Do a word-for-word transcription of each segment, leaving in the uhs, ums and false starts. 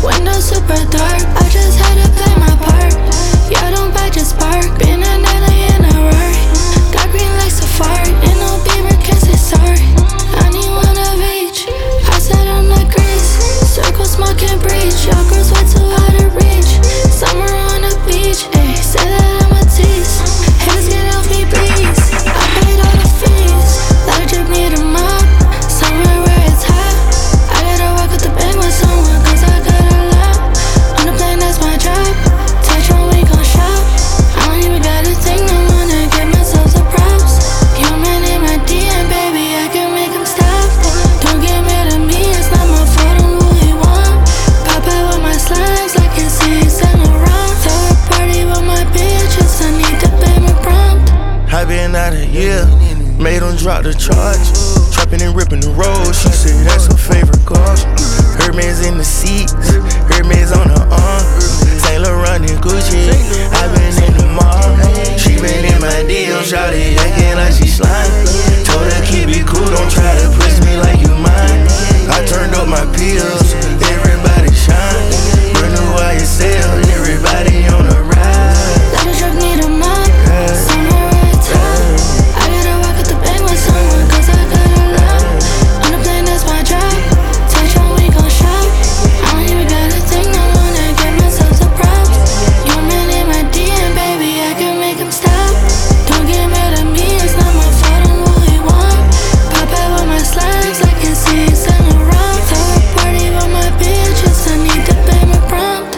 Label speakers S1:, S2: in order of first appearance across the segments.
S1: Windows super dark, I just had to play my part. Yeah, don't bite, just spark. Been an alien, a Rari. Got green like Safari. And no beamer can say sorry. I need one of each. I said I'm not grease. Circle, smoke, and breach. Y'all girls way too hard to reach. Summer on the beach, ayy. Say that I'm a tease. Haters get off me, please. I paid all the fees. Let a drip need a mop. Somewhere where it's hot. I gotta walk with the bang with someone, cause I got a lot. On the plane, that's my job. Touch on, we gon' shop. I don't even gotta think no more to give myself the props. Your man in my D M, baby, I can make him stop. Don't get mad at me, it's not my fault, I'm who he want. Pop out with my slimes like it's he's and around. Throw a party with my bitches, I need to pay my prompt.
S2: I been out a year, made him drop the charge. Trapping and ripping the road, she said that's her favorite car. Hermes in the seats, Hermes on her arm. Saint Laurent and Gucci, I been in the mall. She been in my D M, shawty acting like she slime. Told her keep it cool, don't try to push me like you mine. I turned up my pills, everybody shine. Brand new Y S L, everybody on the ride.
S1: Let a drug need a mop. Somewhere where it's hot. I gotta walk with the bang with someone, cause I got a lot. On the plane, that's my job. Touch on, we gon' shop. I don't even gotta think no more to give myself the props. Your man in my D M, baby, I can make him stop. Don't get mad at me, it's not my fault, I'm who he want. Pop out with my slimes like it's he's and around. Throw a party with my bitches, I need to pay my prompt.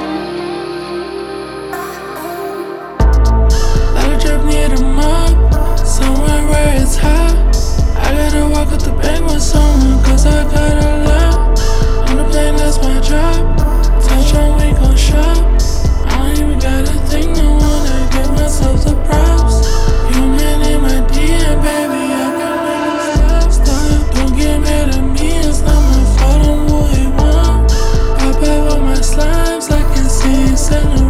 S1: Let a drip need a mop. Somewhere where it's hot. I gotta walk with the bang with someone, cause I got a lot. On the plane, that's my job. Touch on, we gon' shop. I don't even gotta think no more to give myself the props. Your man in my D M, baby, I can make him stop, stop. Don't get mad at me, it's not my fault, I'm who he want. Pop out with my slimes like it's he's and